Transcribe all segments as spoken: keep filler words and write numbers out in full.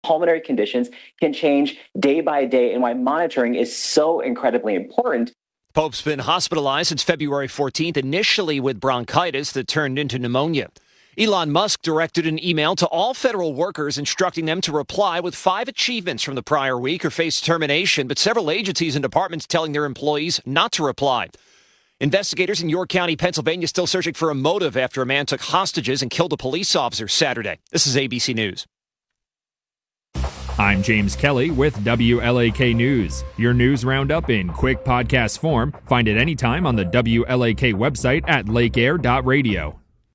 pulmonary conditions can change day by day and why monitoring is so incredibly important. Pope's been hospitalized since February fourteenth, initially with bronchitis that turned into pneumonia. Elon Musk directed an email to all federal workers instructing them to reply with five achievements from the prior week or face termination, but several agencies and departments telling their employees not to reply. Investigators in York County, Pennsylvania, still searching for a motive after a man took hostages and killed a police officer Saturday. This is A B C News. I'm James Kelly with W L A K News. Your news roundup in quick podcast form. Find it anytime on the W L A K website at lake air dot radio.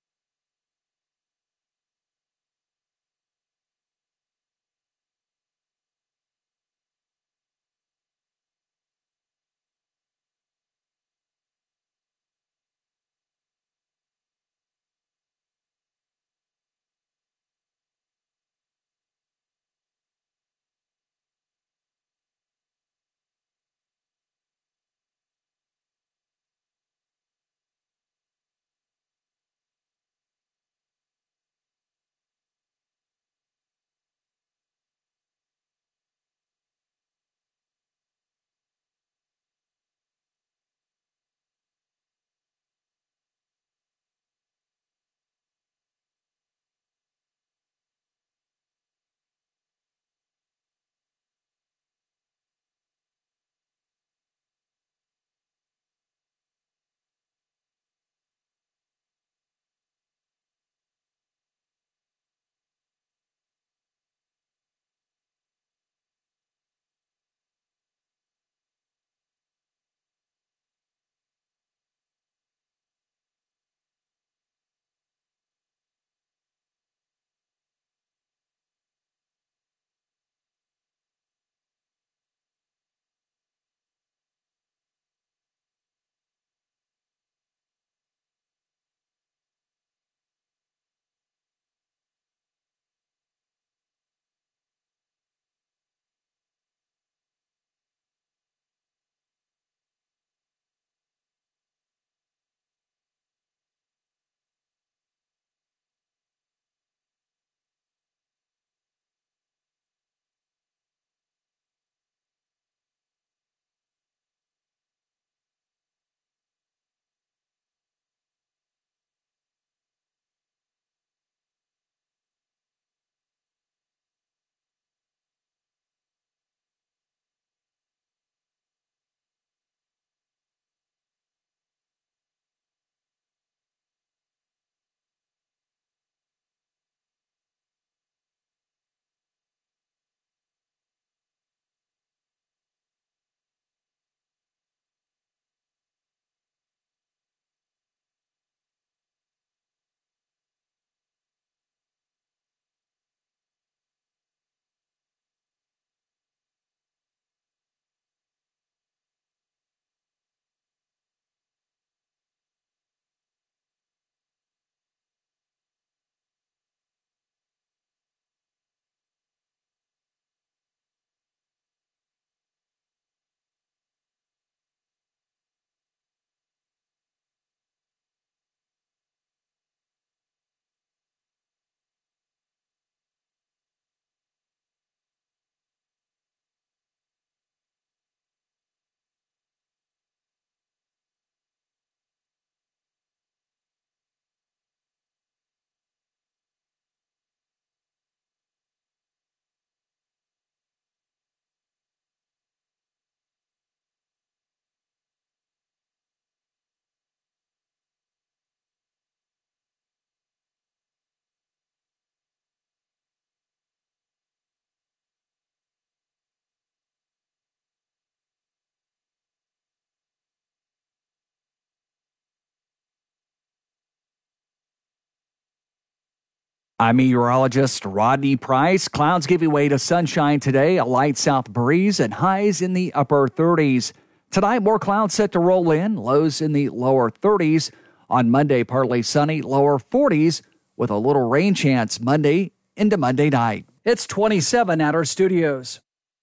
I'm meteorologist Rodney Price. Clouds giving way to sunshine today, a light south breeze, and highs in the upper thirties. Tonight, more clouds set to roll in, lows in the lower thirties. On Monday, partly sunny, lower forties, with a little rain chance Monday into Monday night. It's twenty-seven at our studios.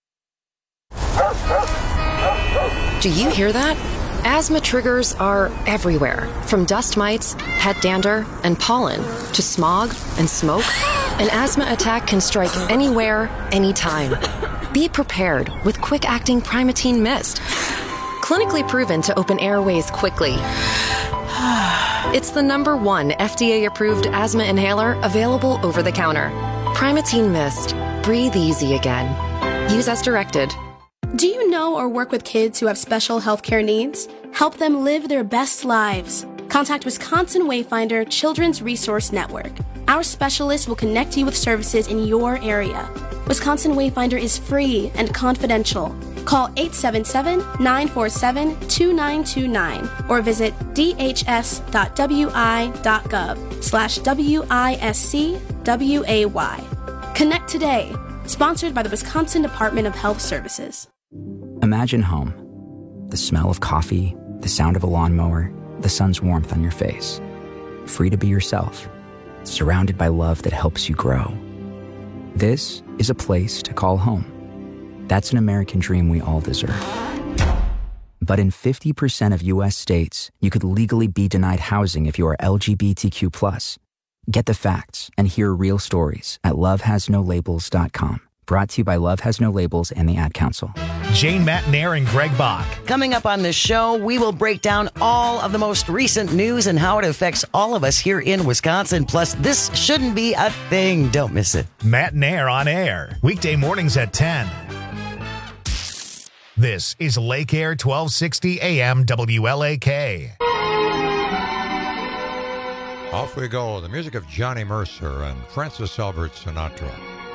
Do you hear that? Asthma triggers are everywhere, from dust mites, pet dander, and pollen, to smog and smoke. An asthma attack can strike anywhere, anytime. Be prepared with quick-acting Primatene Mist. Clinically proven to open airways quickly. It's the number one F D A-approved asthma inhaler available over the counter. Primatene Mist. Breathe easy again. Use as directed. Do you know or work with kids who have special healthcare needs? Help them live their best lives. Contact Wisconsin Wayfinder Children's Resource Network. Our specialists will connect you with services in your area. Wisconsin Wayfinder is free and confidential. Call eight seven seven, nine four seven, two nine two nine or visit dhs.wi.gov slash W-I-S-C-W-A-Y. Connect today. Sponsored by the Wisconsin Department of Health Services. Imagine home. The smell of coffee, the sound of a lawnmower, the sun's warmth on your face. Free to be yourself. Surrounded by love that helps you grow. This is a place to call home. That's an American dream we all deserve. But in fifty percent of U S states, you could legally be denied housing if you are L G B T Q plus. Get the facts and hear real stories at love has no labels dot com. Brought to you by Love Has No Labels and the Ad Council. Jane Matnair and Greg Bach. Coming up on this show, we will break down all of the most recent news and how it affects all of us here in Wisconsin. Plus, this shouldn't be a thing. Don't miss it. Matnair on air. Weekday mornings at ten. This is Lake Air twelve sixty A M W L A K. Off we go. The music of Johnny Mercer and Francis Albert Sinatra.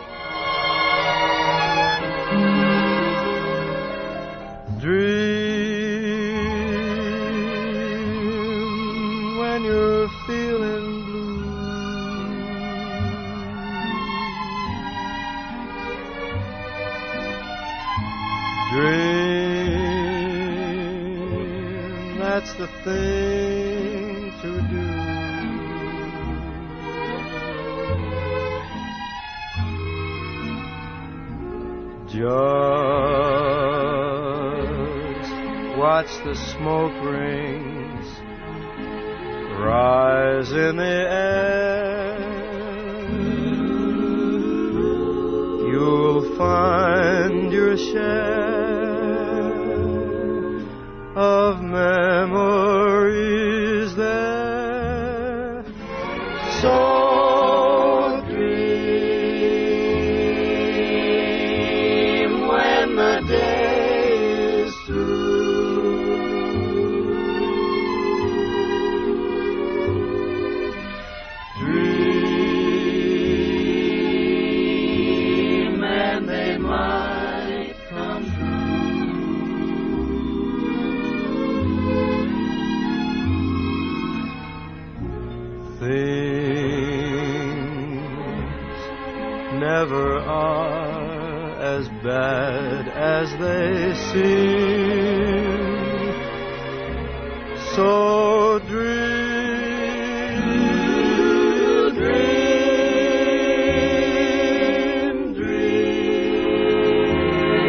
Dream when you're feeling blue. Dream, that's the thing to do. Just watch the smoke rings rise in the air. You'll find your share of memories there. So never are as bad as they seem. So dream, dream, dream.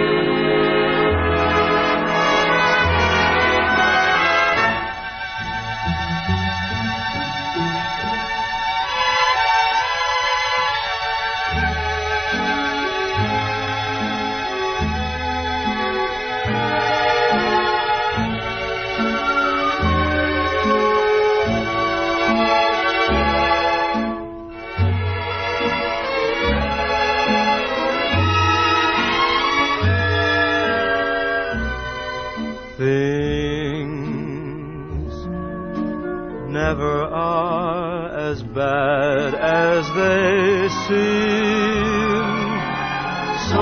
Things never are as bad as they seem. So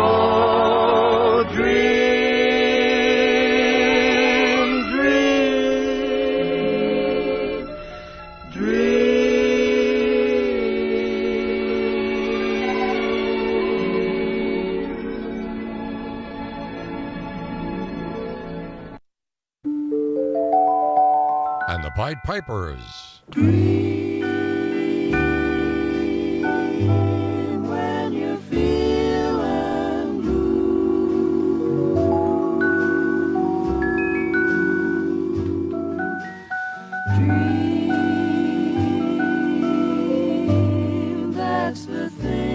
dream, dream, dream. And the Pied Pipers. Dream when you're feeling blue. Dream, that's the thing.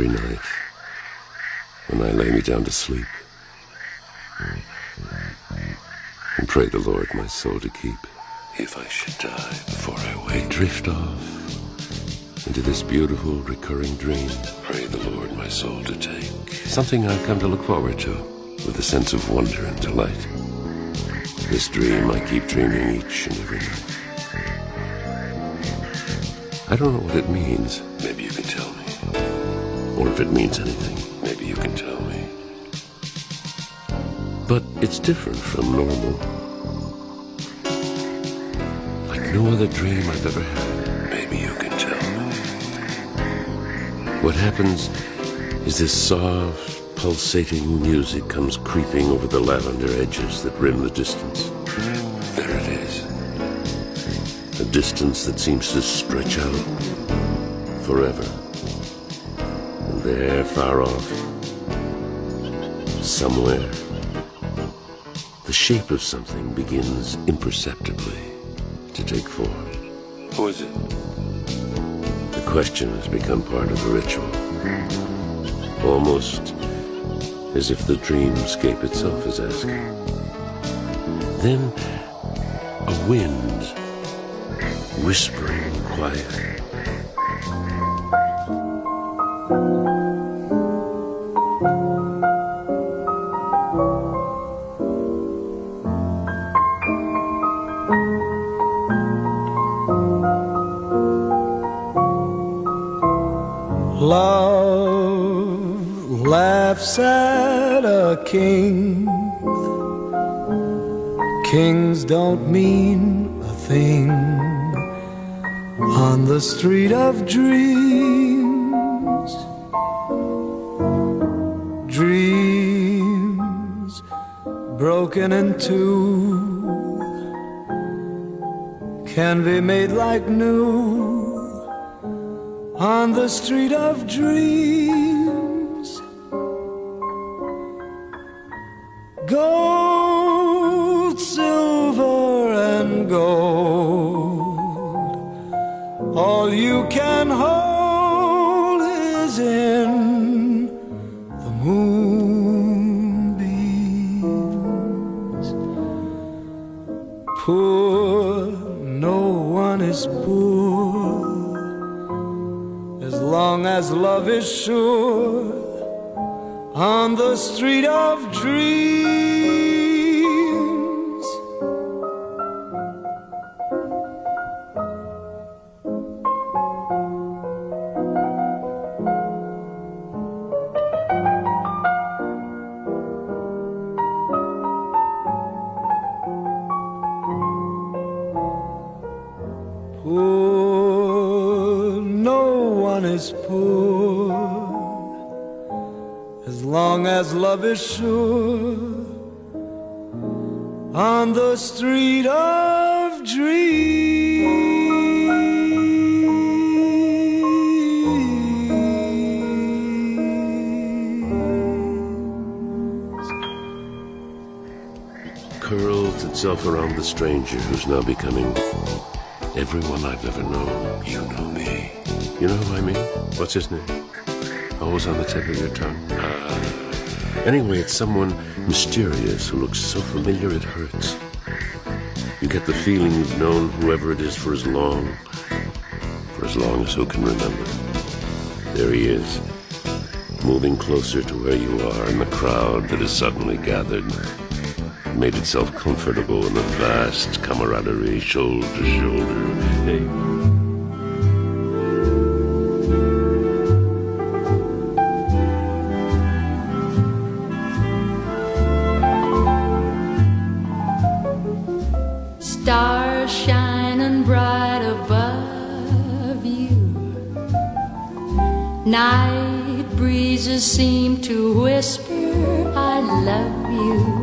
every night when I lay me down to sleep and pray the Lord my soul to keep. If I should die before I wake, drift off into this beautiful recurring dream. Pray the Lord my soul to take. Something I've come to look forward to with a sense of wonder and delight. This dream I keep dreaming each and every night. I don't know what it means. Maybe you can tell me. Or if it means anything, maybe you can tell me. But it's different from normal. Like no other dream I've ever had. Maybe you can tell me. What happens is this soft, pulsating music comes creeping over the lavender edges that rim the distance. There it is. A distance that seems to stretch out forever. And there, far off, somewhere, the shape of something begins imperceptibly to take form. Who is it? The question has become part of the ritual. Almost as if the dreamscape itself is asking. Then a wind, whispering quiet. Love laughs at a king. Kings don't mean a thing on the street of dreams. Dreams broken in two can be made like new on the street of dreams. Gold, silver, and gold, all you can hold is in the moonbeams. Poor, no one is poor as long as love is sure on the street of dreams. Poor, no one is poor as long as love is sure on the street of dreams. Curls itself around the stranger who's now becoming everyone I've ever known. You know me. You know who I mean? What's his name? Always on the tip of your tongue. Uh, anyway, it's someone mysterious who looks so familiar it hurts. You get the feeling you've known whoever it is for as long, for as long as who can remember. There he is, moving closer to where you are in the crowd that has suddenly gathered, made itself comfortable in a vast camaraderie, shoulder to shoulder. Hey. Stars shining bright above you. Night breezes seem to whisper, I love you.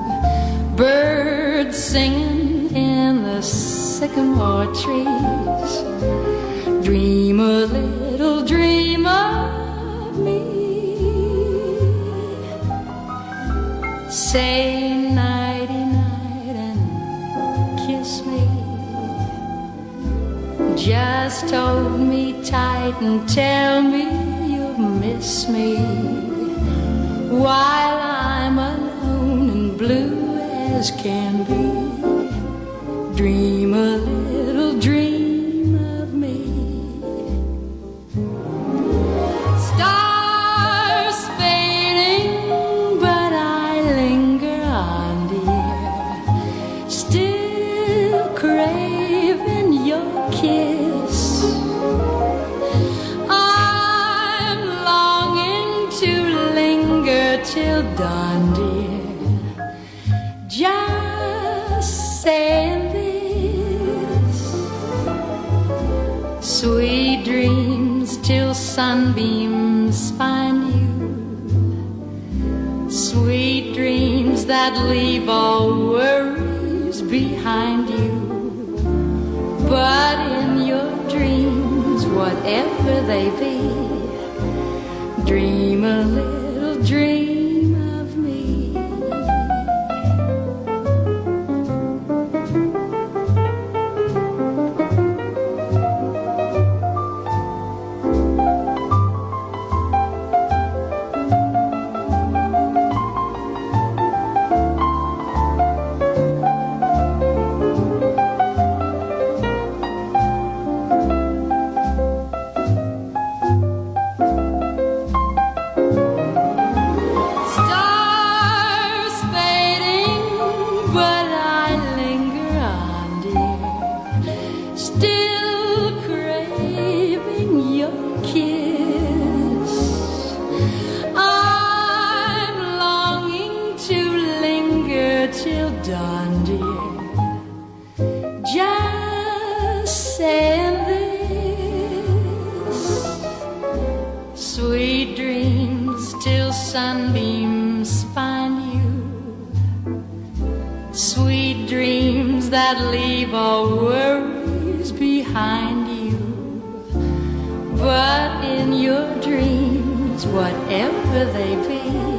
Birds singing in the sycamore trees. Dream a little dream of me. Say nighty night and kiss me. Just hold me tight and tell me you'll miss me while I'm alone and blue as can be. Dream a little dream of me. Stars fading, but I linger on, dear, still craving your kiss. I'm longing to linger till dawn, dear, just saying this. Sweet dreams till sunbeams find you. Sweet dreams that leave all worries behind you. But in your dreams, whatever they be, dream a little dream of me. Stars fading, but I linger on, dear, still craving your kiss. I'm longing to linger till dawn, dear, just saying this. Sweet dreams till sunbeams find you. Sweet dreams that leave all worries behind you. But in your dreams, whatever they be,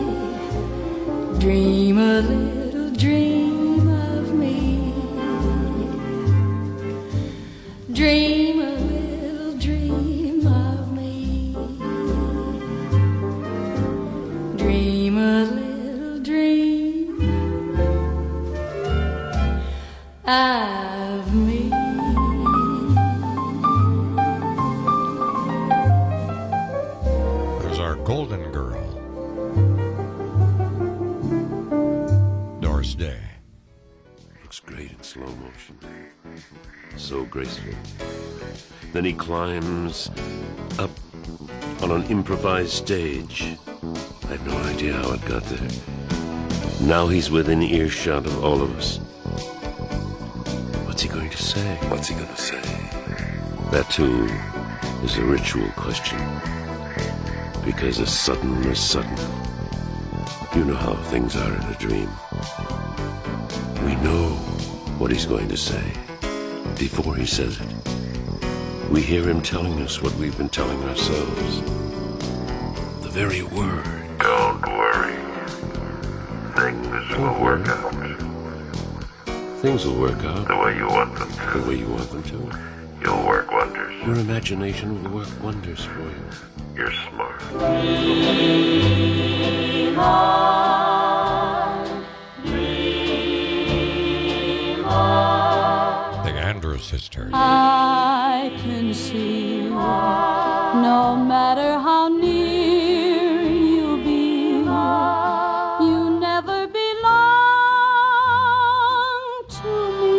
dream a little dream of me. Dream a little dream of me. Dream a little dream of me. There's our golden girl, Doris Day. Looks great in slow motion. So graceful. Then he climbs up on an improvised stage. I have no idea how it got there. Now he's within earshot of all of us. What's he going to say? What's he going to say? That, too, is a ritual question. Because as sudden as sudden. You know how things are in a dream. We know what he's going to say before he says it. We hear him telling us what we've been telling ourselves. The very word. Don't worry. Things will work out. Things will work out. The way you want them to. The way you want them to. You'll work wonders. Your imagination will work wonders for you. You're smart. Dream on, dream on. The Andrews Sisters. I can see, no matter how near you be, you never belong to me.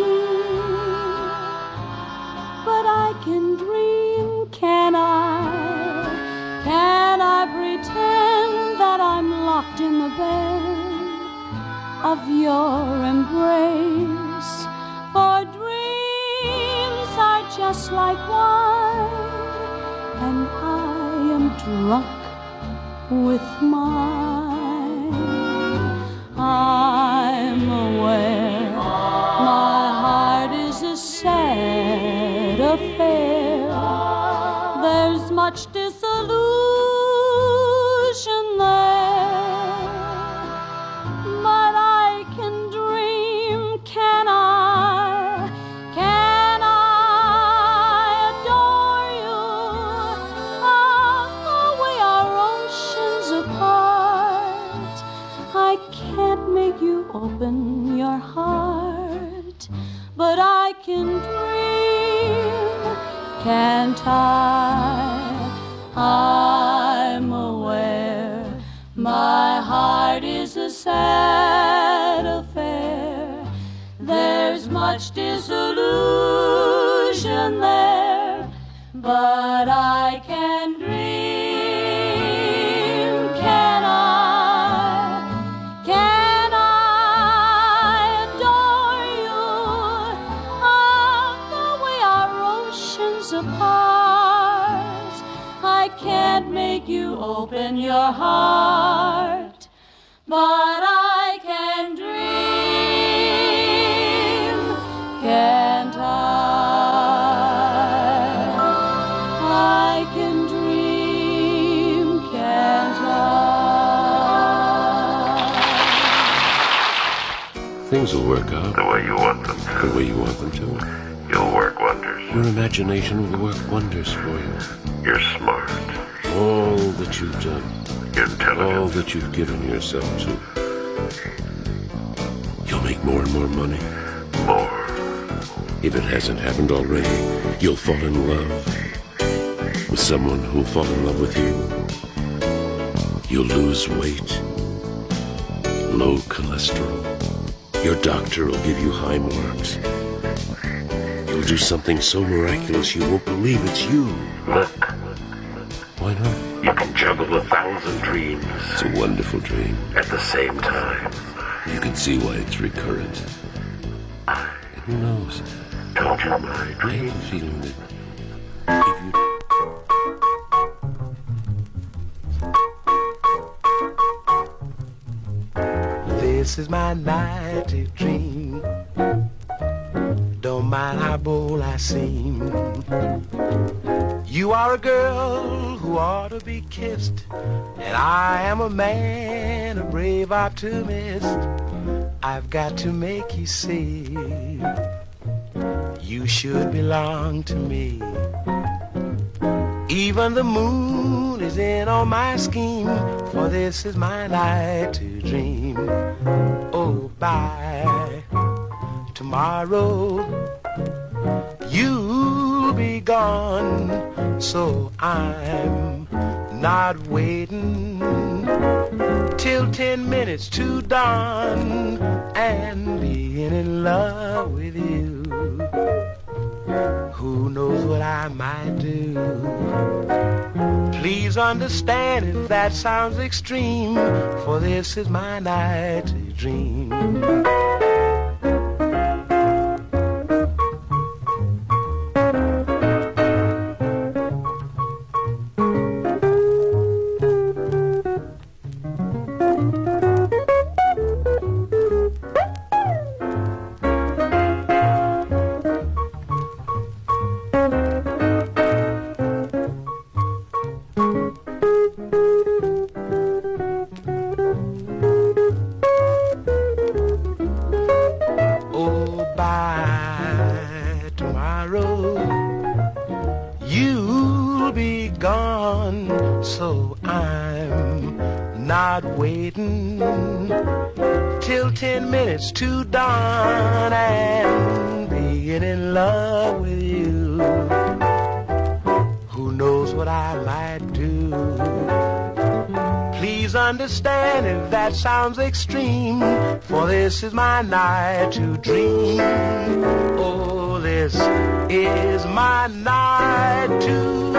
But I can dream, can I? Can I pretend that I'm locked in the bed of your embrace? For dreams are just like wine, and I am drunk with mine. I'm aware my heart is a sad affair. There's much disillusion there, but I can dream, can I? Can I adore you? Oh, the way our can dream, can't I? I'm aware my heart is a sad affair. There's much disillusion there, but I can dream, can I? Can I adore you of the way our oceans apart? I can't make you open your heart, but I can dream, can't I? I can dream, can't I? Things will work out. The way you want them to. The way you want them to. You'll work wonders. Your imagination will work wonders for you. You're smart. All that you've done. Intelligent. All that you've given yourself to. You'll make more and more money. More. If it hasn't happened already, you'll fall in love with someone who'll fall in love with you. You'll lose weight. Low cholesterol. Your doctor will give you high marks. You'll do something so miraculous you won't believe it's you. Look. Why not? You can juggle a thousand dreams. It's a wonderful dream. At the same time. You can see why it's recurrent. And who knows? Told you my dream. I have a feeling that if you... This is my night to dream. Don't mind how bold I seem. You are a girl who ought to be kissed, and I am a man, a brave optimist. I've got to make you see you should belong to me. Even the moon is in on my scheme, for this is my night to dream. Oh, by tomorrow you'll be gone, so I'm not waiting till ten minutes to dawn and being in love with you. Who knows what I might do? Please understand if that sounds extreme, for this is my night to dream. To dawn and being in love with you. Who knows what I might do? Please understand if that sounds extreme, for this is my night to dream. Oh, this is my night to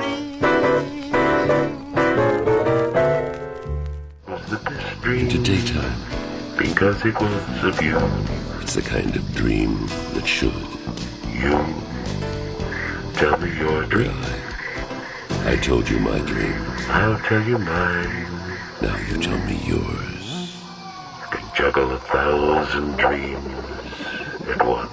dream. Into daytime. Because it was of you. It's the kind of dream that should. You tell me your dream. Well, I, I told you my dream. I'll tell you mine. Now you tell me yours. I can juggle a thousand dreams at once.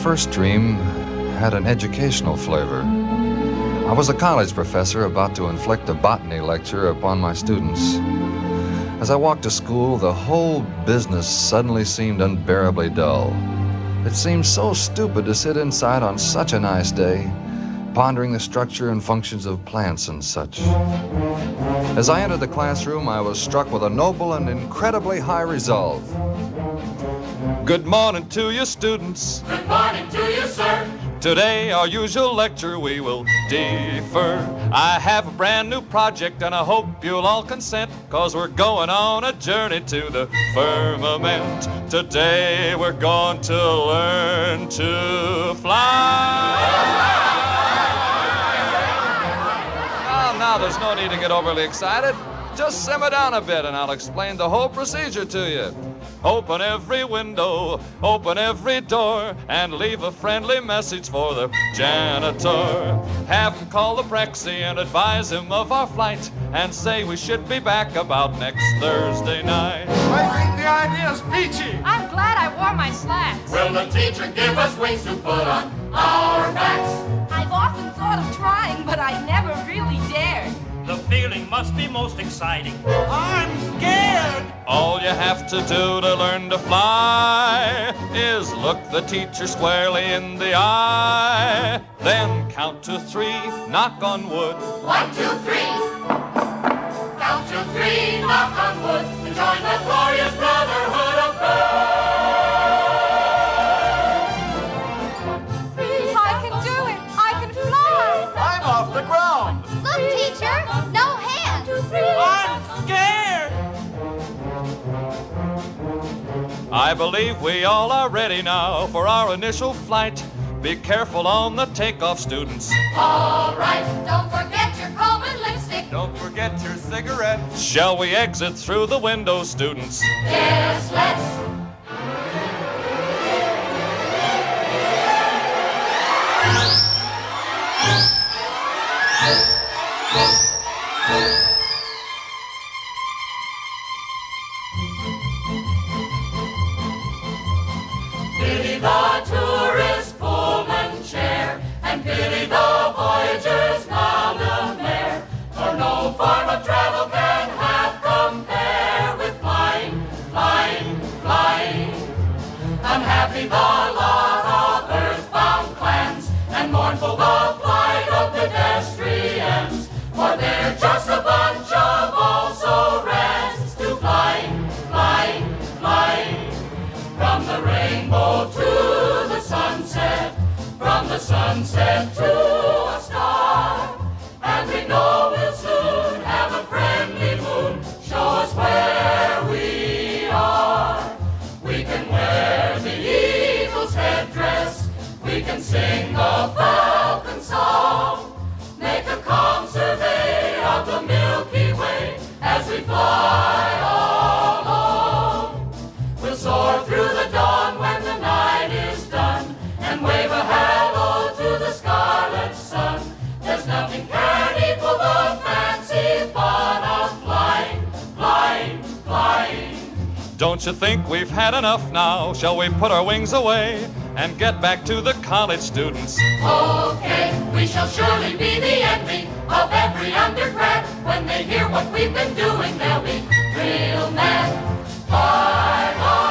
first dream had an educational flavor. I was a college professor about to inflict a botany lecture upon my students. As I walked to school, the whole business suddenly seemed unbearably dull. It seemed so stupid to sit inside on such a nice day, pondering the structure and functions of plants and such. As I entered the classroom, I was struck with a noble and incredibly high resolve. Good morning to you, students. Good morning to you, sir. Today, our usual lecture we will defer. I have a brand new project and I hope you'll all consent, 'cause we're going on a journey to the firmament. Today, we're going to learn to fly. Well, now there's no need to get overly excited. Just simmer down a bit and I'll explain the whole procedure to you. Open every window, open every door, and leave a friendly message for the janitor. Have him call the Prexy and advise him of our flight, and say we should be back about next Thursday night. I think the idea's peachy. I'm glad I wore my slacks. Will the teacher give us wings to put on our backs? I've often thought of trying, but I never really dared. The feeling must be most exciting. I'm scared. All you have to do to learn to fly is look the teacher squarely in the eye. Then count to three, knock on wood. One, two, three. Count to three, knock on wood, and join the glorious brotherhood of birds. I can do it. I can fly. I'm off the ground. Look, teacher, no hands. I'm scared. I believe we all are ready now for our initial flight. Be careful on the takeoff, students. All right, don't forget your comb and lipstick. Don't forget your cigarette. Shall we exit through the window, students? Yes, let's. Pity the tourist Pullman chair, and pity the voyager's mal de mer, for no form of travel can half compare with flying, flying, flying. Unhappy the lot of earthbound clans, and mournful the flight of pedestrians, for they're just a bunch of also-rans to flying, flying, flying. From the rainbow to the sunset, from the sunset to a star, and we know we'll soon have a friendly moon show us where we are. We can wear the eagle's headdress, we can sing the falcon song, make a calm survey of the Milky Way as we fly along. We'll soar through the dawn when the night is done, and wave a hello to the scarlet sun. There's nothing can equal the fancy fun of flying, flying, flying. Don't you think we've had enough now? Shall we put our wings away and get back to the college students? Okay, we shall surely be the envy of every undergrad. When they hear what we've been doing, they'll be real mad. Bye, bye.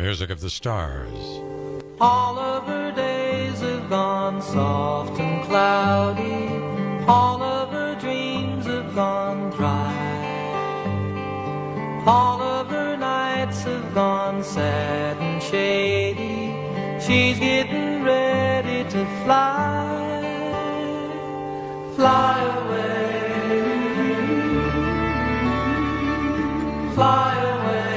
music of the stars. All of her days have gone soft and cloudy. All of her dreams have gone dry. All of her nights have gone sad and shady. She's getting ready to fly. Fly away. Fly away.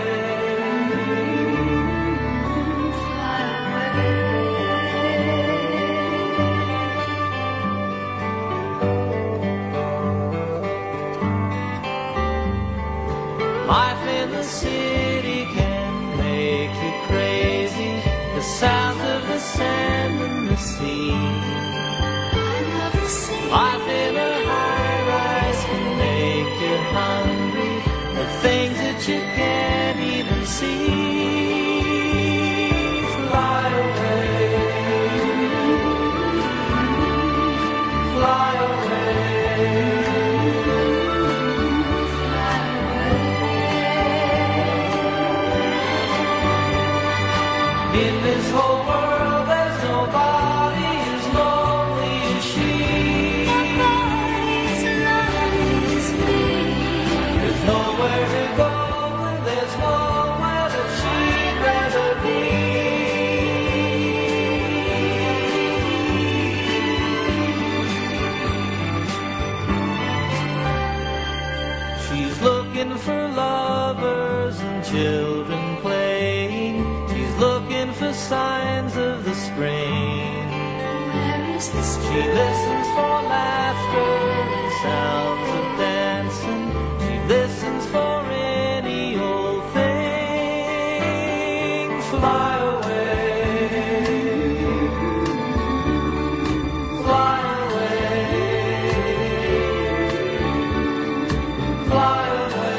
Life in the city can make you crazy. The sound of the sand and the sea. Life in a high-rise can make you hungry. The things that you can't even see. Fly away. Fly away. In this whole world, there's nobody as lonely as she. Nobody's lonely as me. There's nowhere to go, and there's nowhere that she'd rather be. She's looking for lovers and children playing. Looking for signs of the spring. Where is the spring? She listens for laughter and sounds of dancing. She listens for any old thing. Fly away. Fly away. Fly away.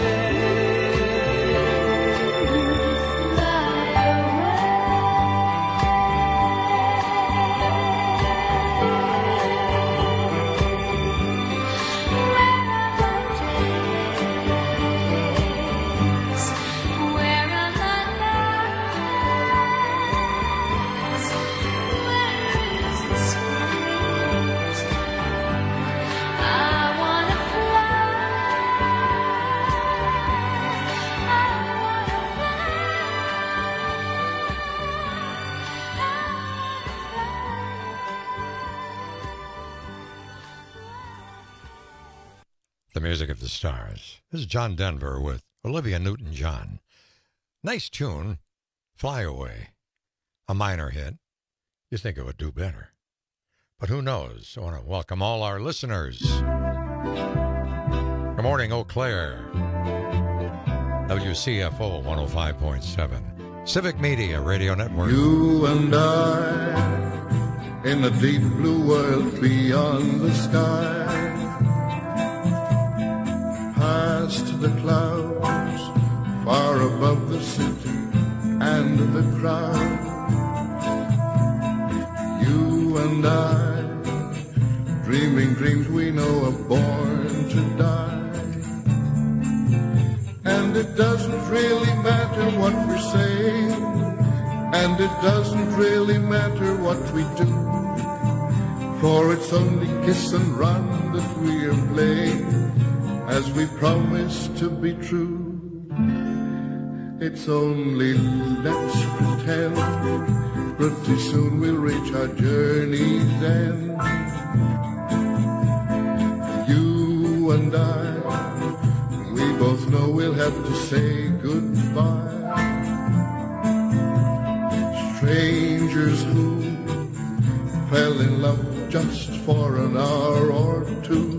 The music of the stars. This is John Denver with Olivia Newton-John. Nice tune, Fly Away. A minor hit. You think it would do better. But who knows? I want to welcome all our listeners. Good morning, Eau Claire. W C F O one oh five point seven. Civic Media Radio Network. You and I in a deep blue world beyond the sky. Past the clouds, far above the city and the crowd. You and I, dreaming dreams we know are born to die. And it doesn't really matter what we're saying, and it doesn't really matter what we do, for it's only kiss and run that we are playing, as we promise to be true. It's only let's pretend, pretty soon we'll reach our journey's end. You and I, we both know we'll have to say goodbye. Strangers who fell in love just for an hour or two.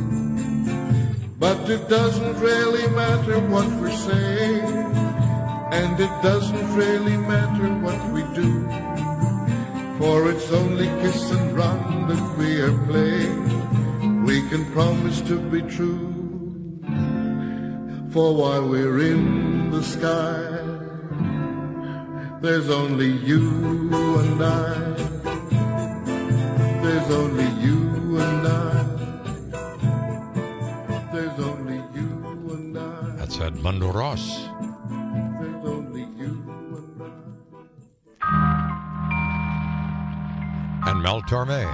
But it doesn't really matter what we're saying, and it doesn't really matter what we do, for it's only kiss and run that we are playing. We can promise to be true, for while we're in the sky, there's only you and I. There's only you and I. There's only you and I. That's Edmundo Ross. There's only you and I. and Mel Torme.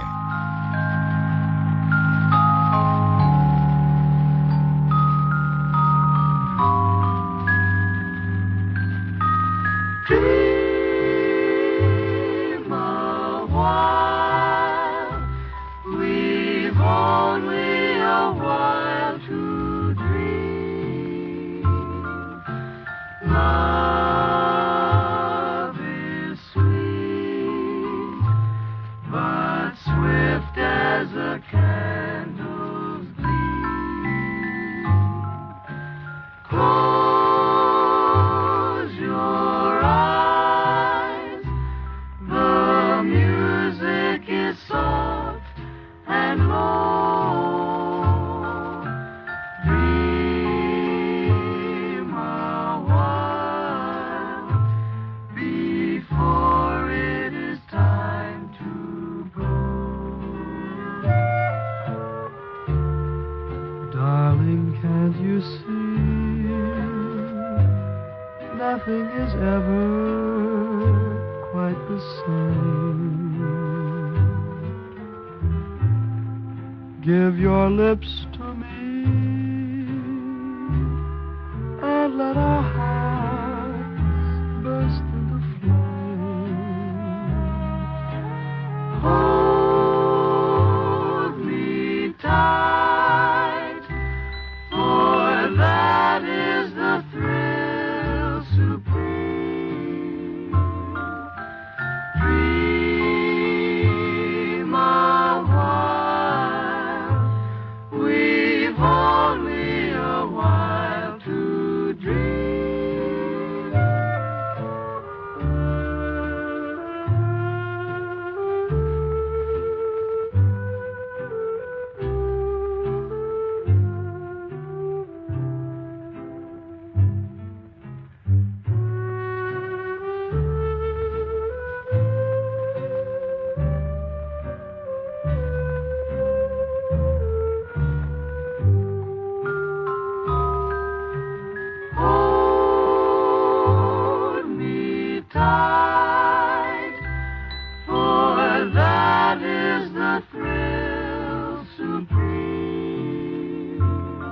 Dream a while, we've only a while to dream. Love is sweet, but swift as a candle's gleam. Close your eyes, the music is soft and low. Dream a while before it is time to go. Darling, can't you see? Nothing is ever quite the same. Give your lips to me and let our hearts burst into flame. Hold me tight, for that is the thrill supreme. Dream a while, we've only a while to dream. Hold me tight, for that is the thrill supreme.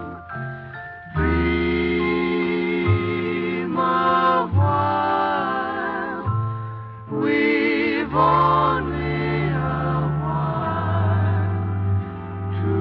Dream a while, we've only a while to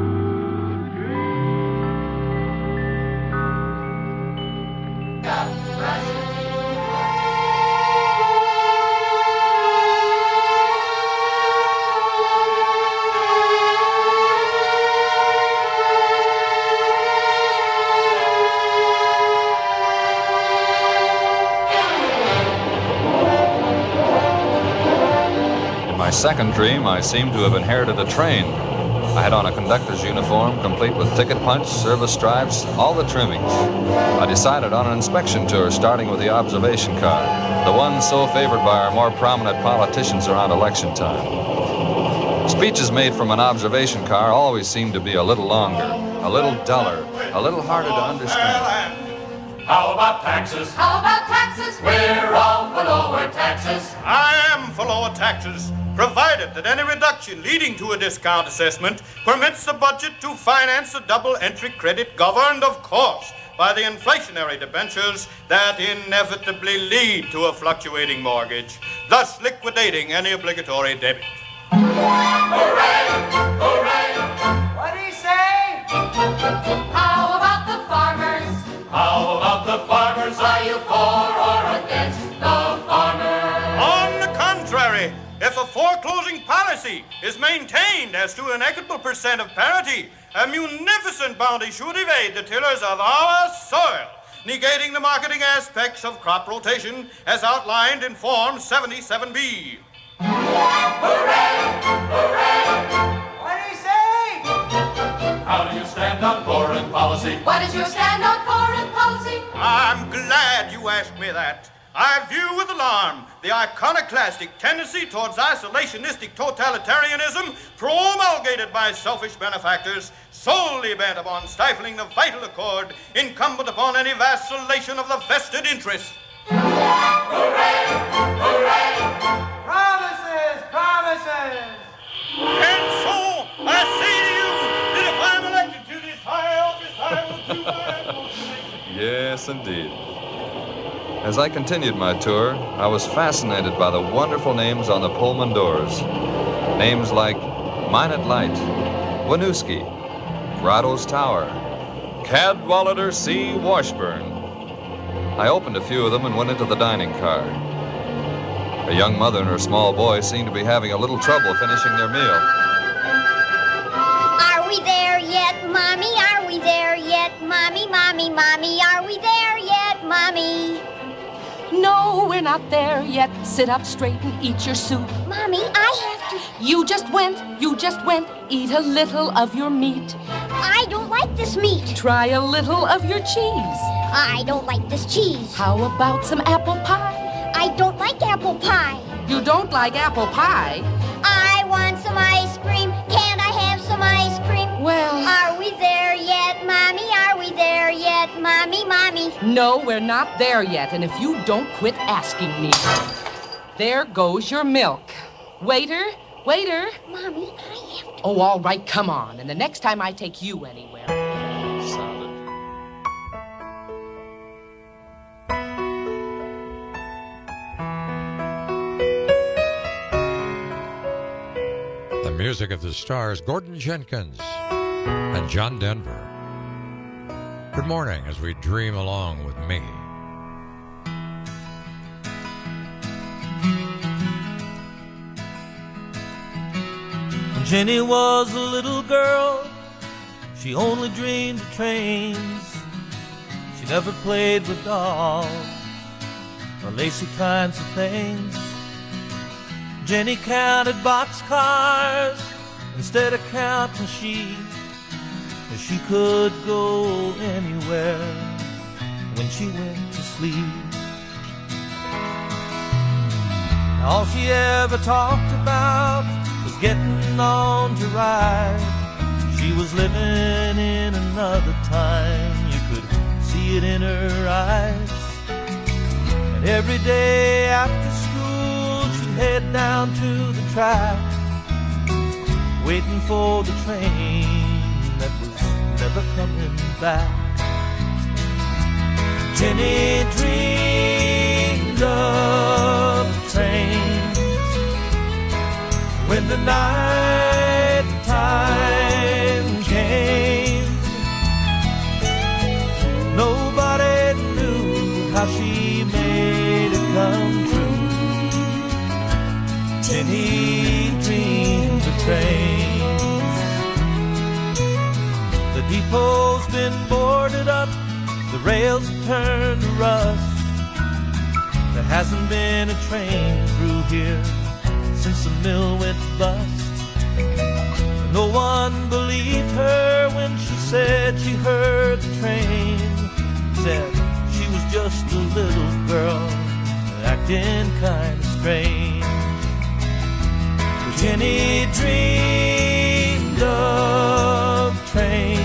In my second dream, I seemed to have inherited a train. I had on a conductor's uniform, complete with ticket punch, service stripes, all the trimmings. I decided on an inspection tour, starting with the observation car, the one so favored by our more prominent politicians around election time. Speeches made from an observation car always seem to be a little longer, a little duller, a little harder to understand. How about taxes? How about taxes? We're all for lower taxes. I am for lower taxes, provided that any reduction leading to a discount assessment permits the budget to finance a double-entry credit governed, of course, by the inflationary debentures that inevitably lead to a fluctuating mortgage, thus liquidating any obligatory debit. Hooray! Hooray! What do you say? How about the farmers? How about the farmers? Are you for or against the farmers? On the contrary, if a foreclosing policy is maintained as to an equitable percent of parity, a munificent bounty should evade the tillers of our soil, negating the marketing aspects of crop rotation as outlined in Form seventy-seven B. Hooray! Hooray! What do you say? How do you stand on foreign policy? What is your stand on foreign policy? I'm glad you asked me that. I view with alarm the iconoclastic tendency towards isolationistic totalitarianism promulgated by selfish benefactors solely bent upon stifling the vital accord incumbent upon any vacillation of the vested interest. Hooray! Hooray! Promises! Promises! As I continued my tour, I was fascinated by the wonderful names on the Pullman doors. Names like Mine-at-Light, Winooski, Grotto's Tower, Cadwallader C. Washburn. I opened a few of them and went into the dining car. A young mother and her small boy seemed to be having a little trouble finishing their meal. Are we there yet, Mommy? Are we there yet, Mommy? Mommy, Mommy, are we there yet, Mommy? No, we're not there yet. Sit up straight and eat your soup. Mommy, I have to... You just went, you just went. Eat a little of your meat. I don't like this meat. Try a little of your cheese. I don't like this cheese. How about some apple pie? I don't like apple pie. You don't like apple pie? I want some ice cream. Can't I have some ice cream? Well... Are we there yet, Mommy? Are we there yet, Mommy, Mommy? No, we're not there yet, and if you don't quit asking me... There goes your milk. Waiter, waiter. Mommy, I have to... Oh, all right, come on. And the next time I take you anywhere... Solid. The music of the stars, Gordon Jenkins and John Denver. Good morning as we dream along with me. When Jenny was a little girl, she only dreamed of trains. She never played with dolls or lacy kinds of things. Jenny counted boxcars instead of counting sheep, as she could go anywhere when she went to sleep. All she ever talked about was getting on to ride. She was living in another time, you could see it in her eyes. And every day after school she'd head down to the track, waiting for the train that was never coming back. Jenny dreamed of trains when the night time came. Nobody knew how she made it come true. Jenny dreamed of trains. The depot's been boarded up, the rails have turned to rust. There hasn't been a train through here since the mill went bust. No one believed her when she said she heard the train. Said she was just a little girl acting kind of strange. But Jenny dreamed of trains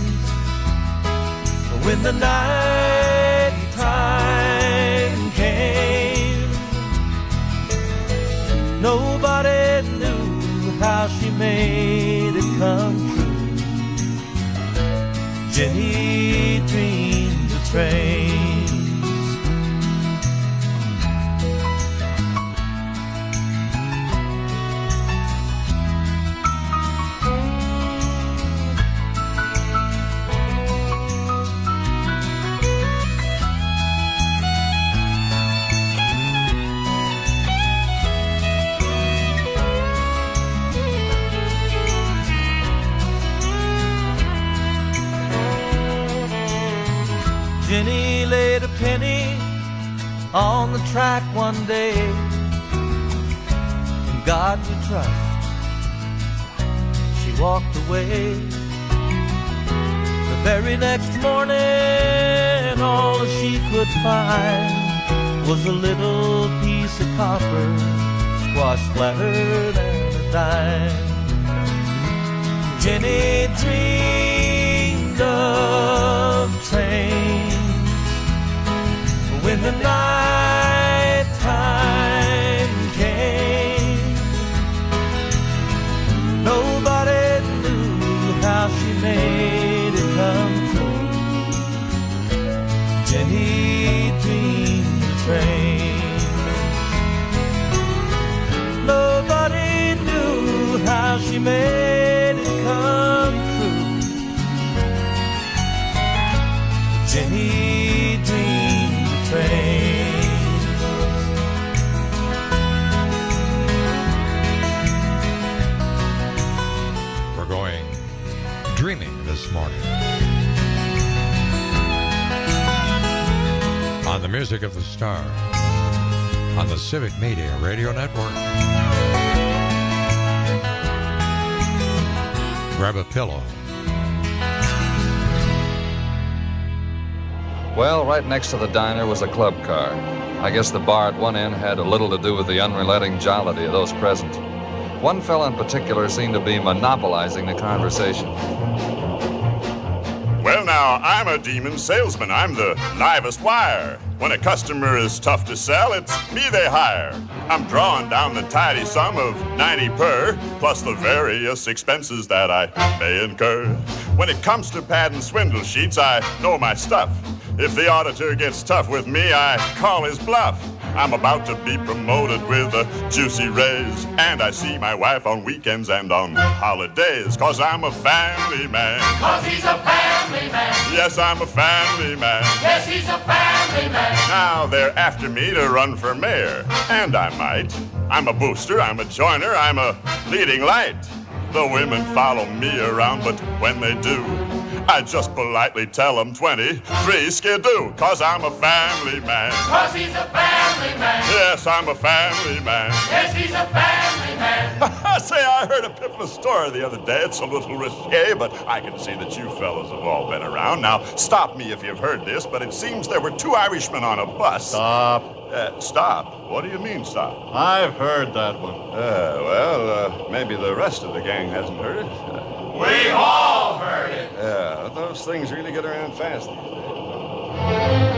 when the night time came. Nobody knew how she made it come true. Jenny dreamed of trains. Jenny laid a penny on the track one day. In God we trust, she walked away. The very next morning, all that she could find was a little piece of copper, squashed flatter than a dime. Jenny dreamed of trains when the night time came. Nobody knew how she made it come true. Jenny dreamed of she made it come true. Jenny dreamed the train. We're going dreaming this morning on the Music of the Stars on the Civic Media Radio Network. Grab a pillow. Well, right next to the diner was a club car. I guess the bar at one end had a little to do with the unrelenting jollity of those present. One fellow in particular seemed to be monopolizing the conversation. Well, now, I'm a demon salesman. I'm the livest wire. When a customer is tough to sell, it's me they hire. I'm drawing down the tidy sum of ninety per, plus the various expenses that I may incur. When it comes to pad and swindle sheets, I know my stuff. If the auditor gets tough with me, I call his bluff. I'm about to be promoted with a juicy raise, and I see my wife on weekends and on holidays, cause I'm a family man. Cause he's a family man. Yes, I'm a family man. Yes, he's a family man. Now they're after me to run for mayor, and I might. I'm a booster, I'm a joiner, I'm a leading light. The women follow me around, but when they do, I just politely tell them twenty-three skidoo, cause I'm a family man. Cause he's a family man. Yes, I'm a family man. Yes, he's a family man. Say, I heard a pitiful story the other day. It's a little risque, but I can see that you fellows have all been around. Now, stop me if you've heard this, but it seems there were two Irishmen on a bus. Stop. Uh, stop? What do you mean, stop? I've heard that one. Uh, well, uh, maybe the rest of the gang hasn't heard it. Uh, we all heard it. Yeah, those things really get around fast these days.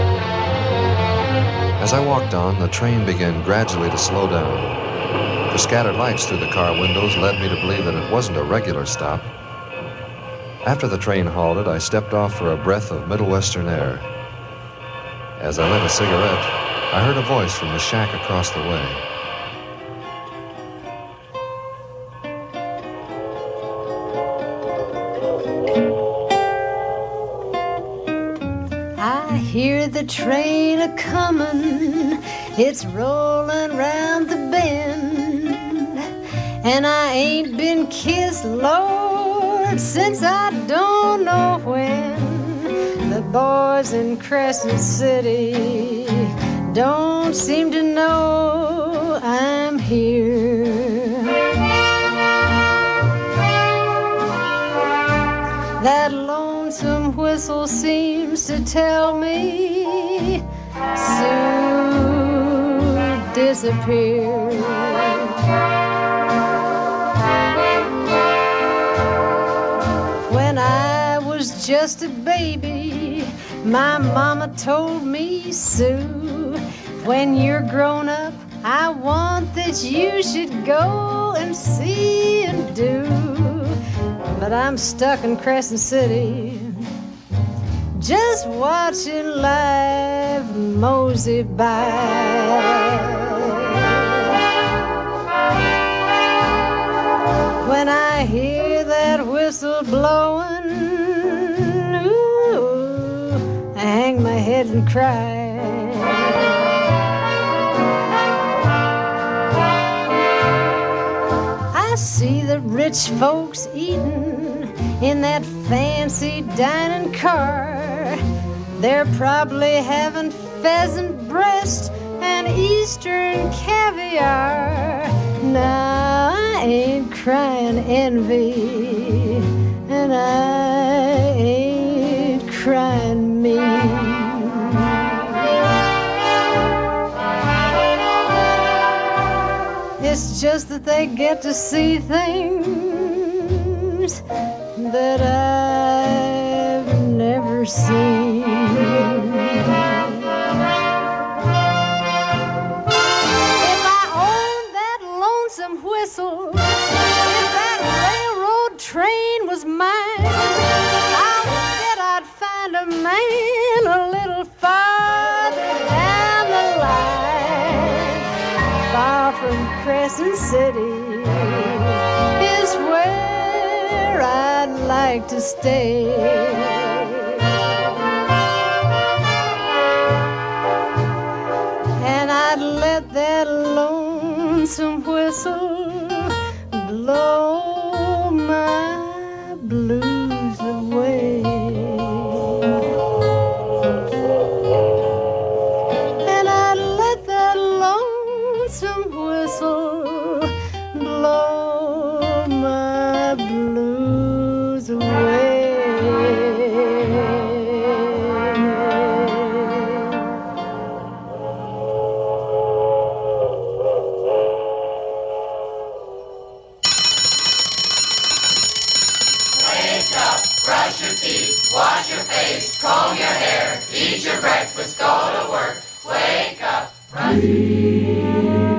As I walked on, the train began gradually to slow down. The scattered lights through the car windows led me to believe that it wasn't a regular stop. After the train halted, I stepped off for a breath of Middle Western air. As I lit a cigarette, I heard a voice from the shack across the way. I hear the train a-comin', it's rollin' round the bend, and I ain't been kissed, Lord, since I don't know when. The boys in Crescent City don't seem to know I'm here. That lonesome whistle seems to tell me Sue disappeared. When I was just a baby, my mama told me, Sue, when you're grown up, I want that you should go and see and do. But I'm stuck in Crescent City, just watching life mosey by. When I hear that whistle blowing, ooh, I hang my head and cry. I see the rich folks eating in that fancy dining car. They're probably having pheasant breast and Eastern caviar. Now I ain't crying envy, and I ain't crying me. It's just that they get to see things that I've never seen. If I owned that lonesome whistle, if that railroad train was mine, I'll bet I'd find a man a little farther down the line, far from Crescent City is where I'd like to stay. And I'd let that lonesome whistle blow my blues away. And I'd let that lonesome whistle blow my blues away. Wake up, brush your teeth, wash your face, comb your hair, eat your breakfast, go to work. Wake up, brush.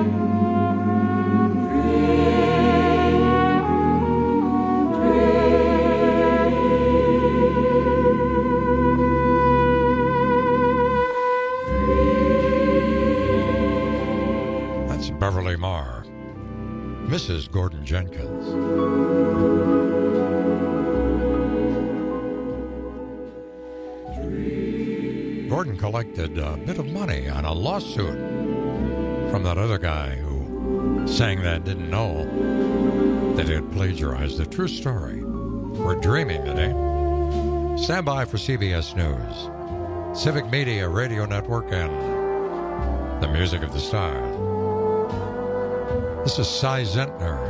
That's Beverly Marr, Missus Gordon Jenkins. Gordon collected a bit of money on a lawsuit from that other guy who sang that didn't know that he had plagiarized. The true story. We're dreaming today. Stand by for C B S News, Civic Media Radio Network, and the music of the stars. This is Cy Zentner.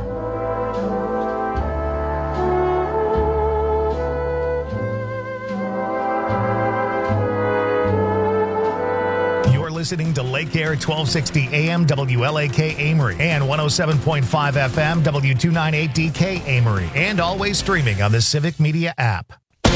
Listening to Lake Air twelve sixty A M W L A K Amory and one oh seven point five F M W two ninety-eight D K Amory, and always streaming on the Civic Media app.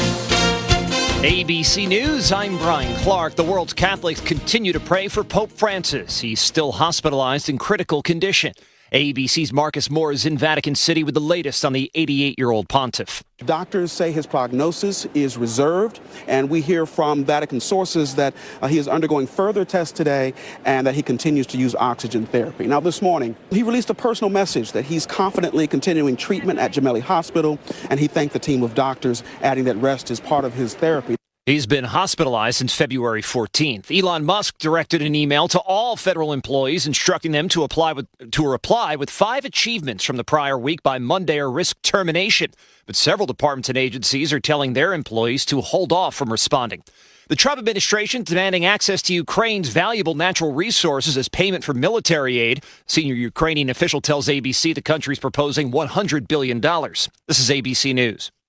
A B C News, I'm Brian Clark. The world's Catholics continue to pray for Pope Francis. He's still hospitalized in critical condition. A B C's Marcus Moore is in Vatican City with the latest on the eighty-eight-year-old pontiff. Doctors say his prognosis is reserved, and we hear from Vatican sources that uh, he is undergoing further tests today and that he continues to use oxygen therapy. Now, this morning, he released a personal message that he's confidently continuing treatment at Gemelli Hospital, and he thanked the team of doctors, adding that rest is part of his therapy. He's been hospitalized since February fourteenth. Elon Musk directed an email to all federal employees instructing them to apply with, to reply with five achievements from the prior week by Monday or risk termination. But several departments and agencies are telling their employees to hold off from responding. The Trump administration demanding access to Ukraine's valuable natural resources as payment for military aid. Senior Ukrainian official tells A B C the country's proposing one hundred billion dollars. This is A B C News.